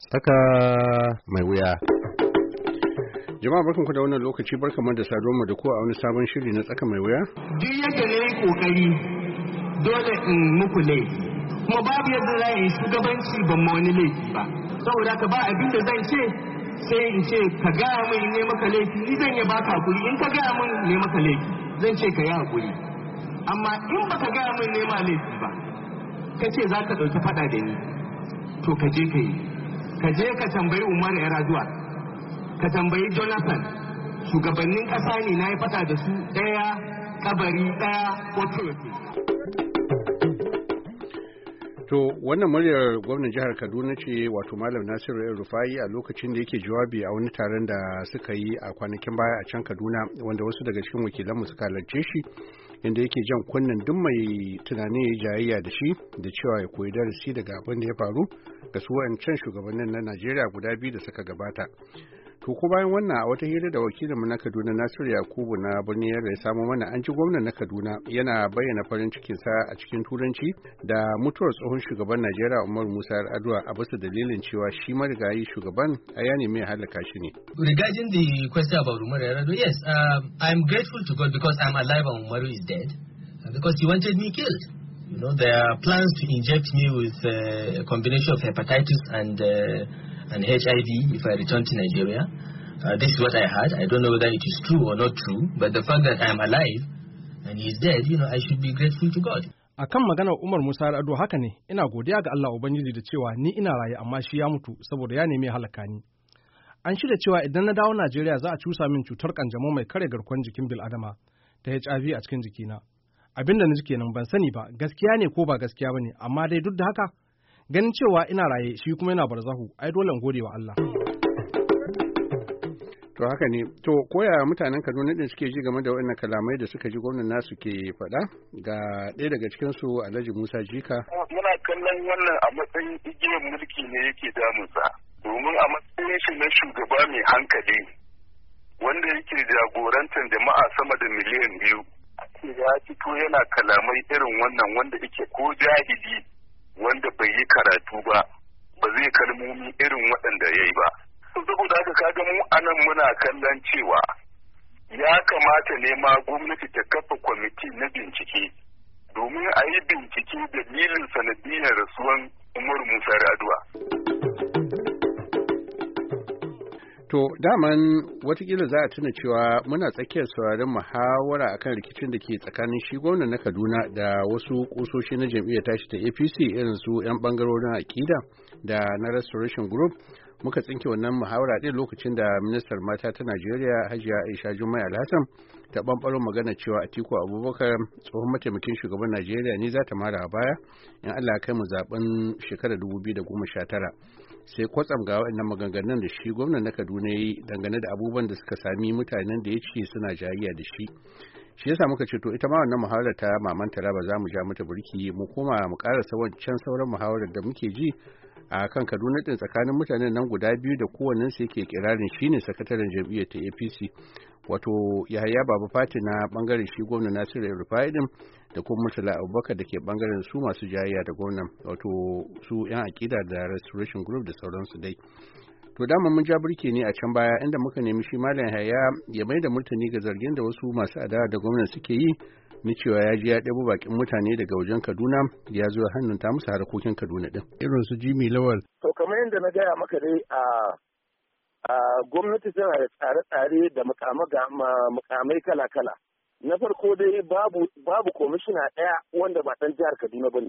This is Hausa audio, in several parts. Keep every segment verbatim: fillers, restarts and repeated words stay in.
Tsaka mai wuya. Jama'a barkanku da wannan lokaci barkanmu da saduwa da ku a wani sabon shiri na tsaka mai wuya. Duk yadda na yi kokari dole in muku laifi. Kuma babu yadda za yi shugabanci ban ma wani laifi ba. Saboda ka ba abin da zan ce sai in ce ka gaya min ne maka laifi ni zan yi baka hakuri in ka gaya min ne maka laifi zan ce ka yi hakuri. Amma in baka gaya min ne ma laifi ba ka ce za ka ɗauki faɗa da ni to ka je ka yi. Ka je ka tambayi Umar Yar'adua, ka tambayi Jonathan, shugabannin ƙasa ne na yi fata da su ɗaya kabari ɗaya wato To wannan muryar gwamnan jihar Kaduna ce wato Malam Nasiru El-Rufai a lokacin da yake jawabi a wani taron da suka yi a kwanakin baya a can Kaduna wanda wasu daga cikin wakilanmu suka halarce shi inda yake jan kunnen duk mai tunanin ya jayayya da shi da cewa ya koyi darasi daga abin da ya faru ga su wayancan shugabannin na Najeriya guda biyu da suka gabata. To ko bayan wannan a wata hira da wakilinmu na Kaduna Nasiru Yakubu na birnin Yaro ya samu mana an ji gwamnan na Kaduna yana bayyana farin cikinsa a cikin turanci da mutuwar tsohon shugaban Najeriya Umar Musa Yar'adua a bisa dalilin cewa shi marigayi shugaban a ya nemi ya halaka shi ne. Regarding the question about Umar Yar'adua, yes, um, I'm grateful to God because I'm alive and Umar is dead uh, because he wanted me killed. You know, there are plans to inject me with uh, a combination of hepatitis and uh, and H I V if I return to Nigeria. Uh, this is what I had. I don't know whether it is true or not true, but the fact that I am alive and he is dead, you know, I should be grateful to God. Akan maganar Umar Musa Yar'adua haka ne, ina godiya ga Allah Ubangiji da cewa ni ina raye amma shi ya mutu saboda ya nemi halaka ni. An shirya cewa idan na dawo Najeriya za a cusa min cutar kanjamau mai kare garkuwar jikin bil'adama ta H I V a cikin jikina. Abin da na ji kenan ban sani ba, gaskiya ne ko ba gaskiya bane, amma dai duk da haka ganin cewa ina raye shi kuma yana barzahu ai dole in gode wa Allah. To haka ne, to koya mutanen Kaduna din suke ji game da wannan kalamai da suka ji gwamnan nasu ke faɗa ga ɗaya daga cikin su Alhaji Musa Jika. Muna kallon wannan a matsayin igiyar mulki ne yake damunsa domin a matsayin shi na shugaba mai hankali wanda yake jagorantar jama'a sama da miliyan biyu. Ya fito yana kalamai irin wannan wanda yake ko jahili wanda bai yi karatu ba ba zai kalmomi irin waɗanda ya yi ba. Saboda haka kaga mu anan muna kallon cewa ya kamata ne ma gwamnati ta kafa kwamiti na bincike domin a yi bincike dalilin sanadiyar rasuwan Umar Musa Yar'adua. To daman watakila za a tuna cewa muna tsakiyar sauraron muhawara akan rikicin da ke tsakanin shi gwamnan na Kaduna da wasu kusoshi na jam'iyyar tashi ta A P C irin su 'yan bangarorin akida da na Restoration Group. Muka tsinke wannan muhawara ɗin lokacin da ministar mata ta Najeriya Hajiya Aisha Jummai Alhassan ta ɓanɓaro magana cewa Atiku Abubakar tsohon mataimakin shugaban Najeriya ne za ta mara a baya in Allah ya kai mu zaben shekarar dubu biyu da goma sha tara. Sai kwatsam ga waɗannan maganganun da shi gwamnan na Kaduna ya yi dangane da abubuwan da suka sami mutanen da ya ce suna jayayya da shi. Shi yasa muka ce to ita ma wannan muhawarar ta Maman Taraba za mu ja mata burki mu koma mu karasa wancan sauran muhawarar da muke ji a kan Kaduna din tsakanin mutanen nan guda biyu da kowannen su yake kirarin shine sakataren jam'iyyar ta A P C wato Yahaya Baba Fati na bangaren shi gwamna Nasiru El-Rufai din da kuma Murtala Abubakar da ke bangaren su masu jayayya da gwamnan wato su yan akida da Restoration Group da sauransu dai. To dama mun ja burki ne a can baya inda muka nemi shi Malam Yahaya ya mai da murtani ga zargin da wasu masu adawa da gwamnan suke yi ni cewa ya ji ya ɗebo bakin mutane daga wajen Kaduna ya zo hannun ta musu harkokin Kaduna din. Irin su Jimmy Lawal. To kamar yadda na gaya maka dai a a gwamnati tana da tsare-tsare da mukamai kala-kala. Na farko dai babu babu komishina ɗaya wanda ba ɗan jihar Kaduna bane.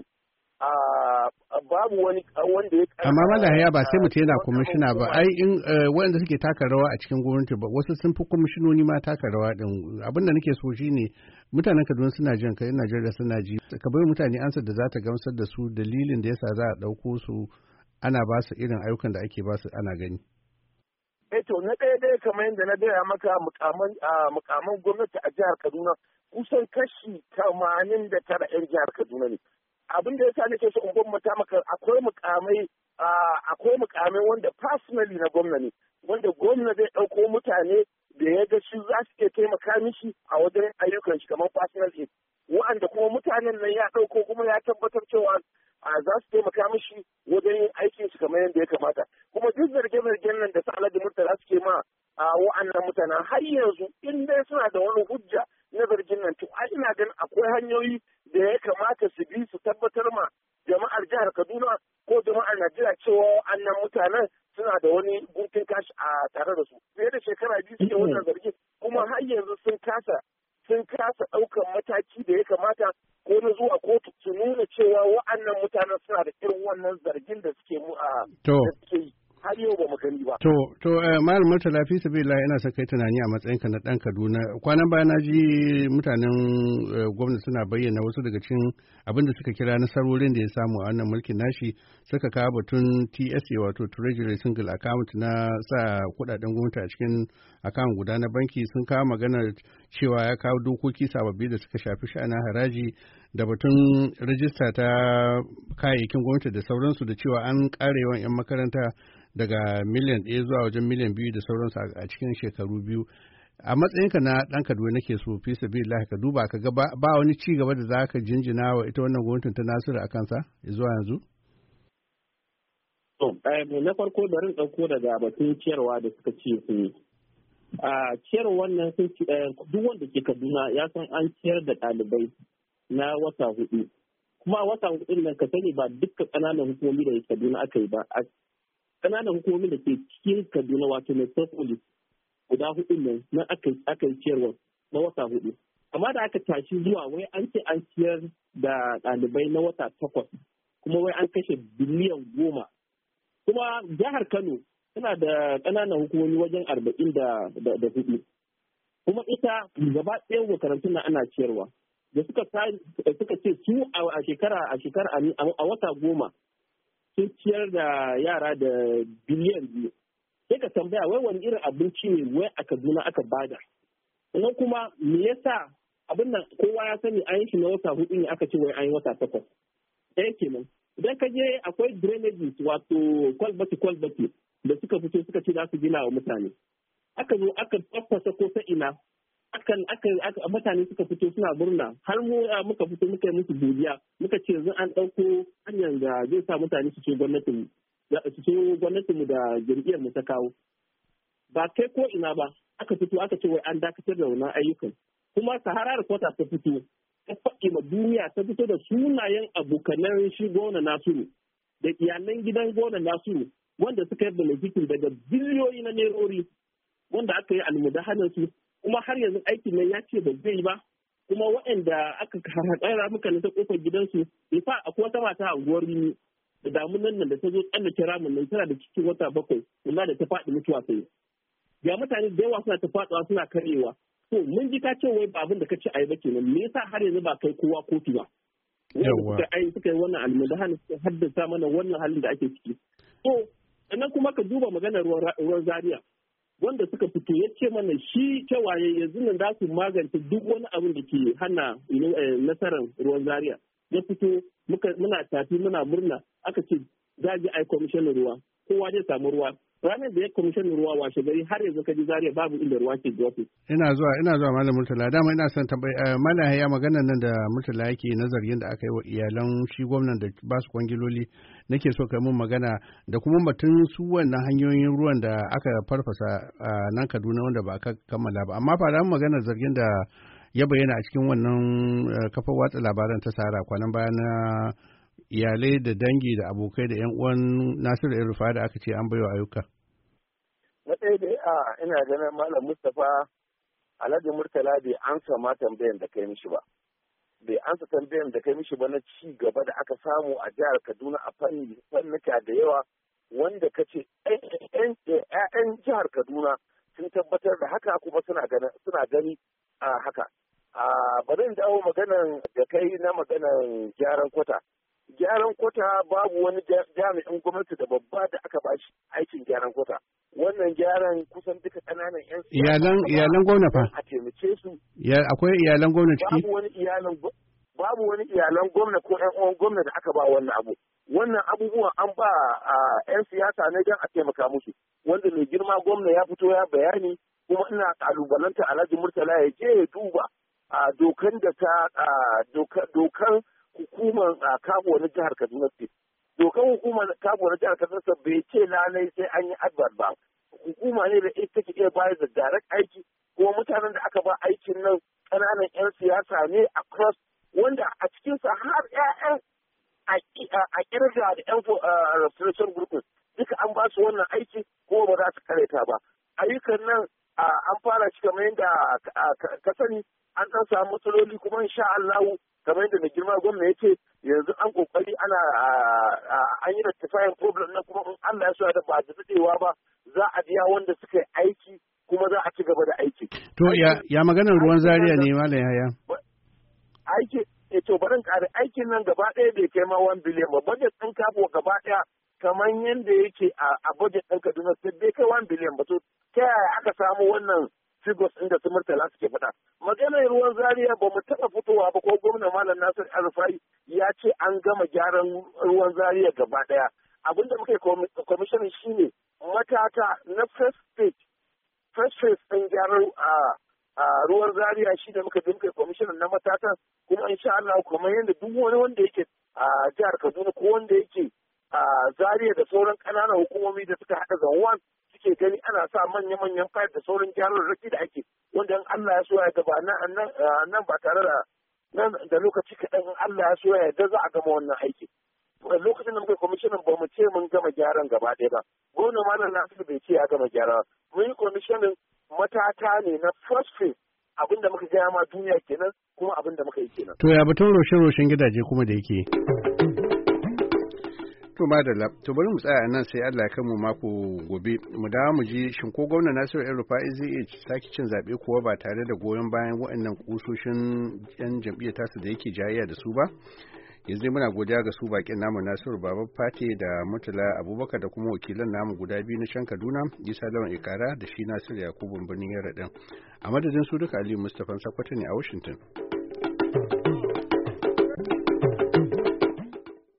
babu wani wanda ya amma Malam ya ba sai mutum yana kwamishina ba ai in waɗanda suke taka rawa a cikin gwamnati ba wasu sun fi kwamishinoni ma taka rawa din abin da nake so shine mutanen Kaduna suna jin kai Najeriya suna ji ka bai mutane ansar da za ta gamsar da su dalilin da yasa za a ɗauko su ana ba su irin ayyukan da ake ba su ana gani. Eh to na ɗaya ɗaya kamar yadda na gaya maka mukaman mukaman gwamnati a jihar Kaduna kusan kashi tamanin da tara 'yan jihar Kaduna ne. Abin da yasa nake so in gwamnata maka akwai mukamai akwai mukamai wanda personally na gwamna ne wanda gwamna zai ɗauko mutane da ya ga shi za su iya taimaka mishi a wajen ayyukan shi kamar personal aid wa'anda kuma mutanen nan ya ɗauko kuma ya tabbatar cewa za su taimaka mishi wajen yin aikin shi kamar yadda ya kamata kuma har yanzu in dai suna da wani hujja na zargin nan to ai ina ganin akwai hanyoyi da ya kamata su bi su tabbatar ma jama'ar jihar Kaduna ko jama'ar Najeriya cewa annan mutanen suna da wani guntun kashi a tare da su. Fiye da shekara biyu suke wannan zargin kuma har yanzu sun kasa sun kasa ɗaukar mataki da ya kamata ko na zuwa kotu su nuna cewa wa'annan mutanen suna da irin wannan zargin da suke mu a da suke yi. Har yau ba mu gani ba. To, to Malam Murtala fi sabilillah ina son kai tunani a matsayinka na ɗan Kaduna. Kwanan baya na ji mutanen gwamnati suna bayyana wasu daga cikin abin da suka kira nasarorin da ya samu a wannan mulkin nashi suka kawo batun T S A wato Treasury Single Account na sa kuɗaɗen gwamnati a cikin account guda na banki sun kawo maganar cewa ya kawo dokoki sababbi da suka shafi sha'anin haraji da batun rajista ta kayayyakin gwamnati da sauransu da cewa an ƙara yawan 'yan makaranta daga miliyan ɗaya zuwa wajen miliyan biyu da sauransu a cikin shekaru biyu. A matsayinka na ɗan Kaduna nake so fi sabilillah ka duba ka ga ba wani ci gaba da za ka jinjina wa ita wannan gwamnatin ta Nasiru a kansa zuwa yanzu? To, na farko bari ɗauko daga batun ciyarwa da suka ce su yi. A ciyar wannan sun duk wanda ke Kaduna ya san an ciyar da ɗalibai na wata hudu. Kuma wata hudu nan ka sani ba dukkan ƙananan hukumomi da Kaduna aka yi ba. Ƙananan hukumomin da ke cikin Kaduna wato metropolis guda hudu nan na aka yi ciyarwa na wata hudu. Amma da aka tashi zuwa wai an ce an ciyar da ɗalibai na wata takwas kuma wai an kashe biliyan goma. Kuma jihar Kano tana da ƙananan hukumomi wajen arba'in da hudu. Kuma ita gaba ɗaya makarantun na ana ciyarwa. Da suka ce su a shekara a shekara a wata goma sun ciyar da yara da biliyan biyu. Sai ka tambaya wai wani irin abinci ne wai a Kaduna aka bada. Sannan kuma me yasa abin nan kowa ya sani an yi shi na wata hudu ne aka ce wai an yi wata takwas. Ɗaya kenan. Idan ka je akwai drainages wato kwalbati kwalbati da suka fito suka ce za su gina wa mutane. Aka zo aka tafasa ko ta ina. Akan aka mutane suka fito suna murna har mu muka fito muka yi musu godiya muka ce yanzu an ɗauko hanyar da zai sa mutane su ce gwamnatin su ce gwamnatin mu da jam'iyyar mu ta kawo ba kai ko ina ba aka fito aka ce wai an dakatar da wannan ayyukan kuma Sahara Reporter ta fito ta faɗi ma duniya ta fito da sunayen abokanan shi gona Nasiru da iyalan gidan gona Nasiru wanda suka yi benefitin daga biliyoyi na nerori wanda aka yi almudahanar su kuma har yanzu aikin nan ya ce ba zai ba kuma waɗanda aka haɗa muka na ta kofar gidansu in fa akwai wata mata a unguwar Rini da damunan nan da ta zo tsallake ramin nan tana da cikin wata bakwai kuma da ta faɗi mutuwa sai ga mutane da yawa suna ta faɗuwa suna karewa to mun ji ka ce wai ba abin da ka ce ai ba kenan me yasa har yanzu ba kai kowa kotu ba yawa suka ai suka yi wannan almudahan suka haddasa mana wannan halin da ake ciki to sannan kuma ka duba maganar ruwan Zaria wanda suka fito ya ce mana shi cewa yanzu nan za su magance duk wani abin da ke hana nasarar ruwan Zaria ya fito muna tafi muna murna aka ce za a ji ai kwamishinan ruwa kowa zai samu ruwa ranar da ya kwamishinan ruwa washe gari har yanzu ka ji Zaria babu inda ruwa ke zuwa. Ina zuwa ina zuwa Malam Murtala dama ina son tambayi Malam ya magana nan da Murtala yake nazarin da aka yi wa iyalan shi gwamnan da ba su kwangiloli nake so kai mun magana da kuma batun su wannan hanyoyin ruwan da aka farfasa a nan Kaduna wanda ba aka kammala ba amma fara maganar zargin da ya bayyana a cikin wannan kafar watsa labaran ta Sahara kwanan baya na iyalai da dangi da abokai da yan uwan Nasiru El-Rufai da aka ce an baiwa ayyuka. Na ɗaya da a ina ganin Malam Mustapha Alhaji Murtala bai ansa ma tambayan da kai mishi ba. Bai ansa tambayan da kai mishi ba na ci gaba da aka samu a jihar Kaduna a fanni fannika da yawa wanda ka ce ‘ya'yan jihar Kaduna sun tabbatar da haka kuma suna gani a haka. Bari in dawo maganan da kai na maganan gyaran kwata. Gyaran kwata babu wani jami'in gwamnati da babba da aka bashi aikin gyaran kwata. Wannan gyaran kusan duka ƙananan 'yan iyalan iyalan gwamna fa a taimake su. Akwai iyalan gwamna ciki? Babu wani iyalan babu wani iyalan gwamna ko ƴan uwan gwamna da aka ba wannan abu. Wannan abubuwan an ba a 'yan siyasa ne don a taimaka musu. Wanda mai girma gwamna ya fito ya bayani kuma ina kalubalanta Alhaji Murtala ya je ya duba a dokan da ta dokan hukumar kabo na jihar Kaduna State. Dokan hukumar kabo na jihar Kaduna State bai ce lalai sai an yi advert ba. Hukuma ne da ita take iya bayar da direct aiki kuma mutanen da aka ba aikin nan ƙananan 'yan siyasa ne across wanda a cikinsa har 'ya'yan a kirga da 'yan restoration group duka an ba su wannan aiki kuma ba za su kareta ba. Ayyukan nan an fara shi kamar yadda ka sani an ɗan samu matsaloli kuma insha Allah kamar yadda mai girma gwamna ya ce yanzu an kokari ana an yi rectifying problem na kuma in Allah ya so da ba da dadewa ba za a biya wanda suka yi aiki kuma za a ci gaba da aiki. To ya ya maganar ruwan Zaria ne malam Yahaya? Aiki eh to barin kare aikin nan gaba ɗaya bai kai ma one billion ba, budget ɗin kafo gaba ɗaya kamar yadda yake a budget ɗin Kaduna sai bai kai one billion ba. To ta yaya aka samu wannan figures ɗin da su Murtala suke faɗa? Maganar ruwan Zaria ba mu taɓa fitowa ba ko gwamna Malam Nasir El-Rufai ya ce an gama gyaran ruwan Zaria gaba ɗaya. Abinda muka yi commissioning shine matata na first stage first phase ɗin gyaran a ruwan Zaria shi da muka dinka commissioning na matatan kuma insha Allah kamar yadda duk wani wanda yake a jihar Kaduna ko wanda yake a Zaria da sauran ƙananan hukumomi da suka haɗa zanwan suke gani ana sa manya-manyan fayar da sauran gyararraki da ake wanda in Allah ya so ya gaba nan ba tare da nan da lokaci kaɗan in Allah ya so ya yarda za a gama wannan aiki. Lokacin da muka yi kwamishinan ba mu ce mun gama gyaran gaba ɗaya ba. Gwamna Malam Nasiru bai ce ya gama gyara. Mun yi kwamishinan matata ne na first phase abin da muka gaya ma duniya kenan kuma abin da muka yi kenan. To ya batun roshe-roshen gidaje kuma da yake. To madalla, to bari mu tsaya nan sai Allah ya kai mu mako gobe mu dawo mu ji shin ko gwamna Nasiru El-Rufai zai iya sake cin zaɓe kuwa ba tare da goyon bayan waɗannan kusoshin yan jam'iyyar tasu da yake jayayya da su ba. Yanzu dai muna godiya ga su bakin namu Nasiru Baba Fate da Murtala Abubakar da kuma wakilan namu guda biyu na can Kaduna Isa Lawan Ikara da shi Nasiru Yakubu birnin Yara din. A madadin su duka Aliyu Mustapha Sakwato ne a Washington.